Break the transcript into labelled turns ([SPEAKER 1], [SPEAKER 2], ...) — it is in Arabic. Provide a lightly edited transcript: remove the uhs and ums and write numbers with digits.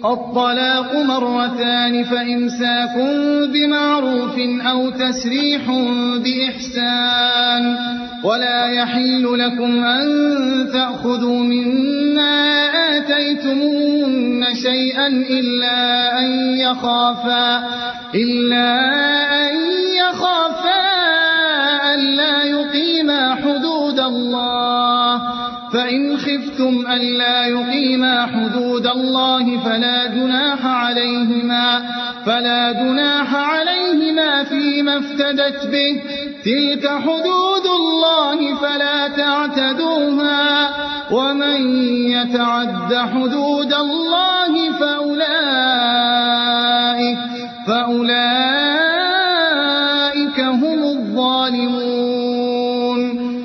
[SPEAKER 1] الطلاق مرتان فإمساك بمعروف أو تسريح بإحسان ولا يحل لكم أن تأخذوا مما آتيتموهن شيئا إلا أن يخافا ألا يقيما حدود الله فإن خفتم ألا يقيما حدود الله فلا جناح عليهما فيما افتدت به تلك حدود الله فلا تعتدوها ومن يتعد حدود الله فأولئك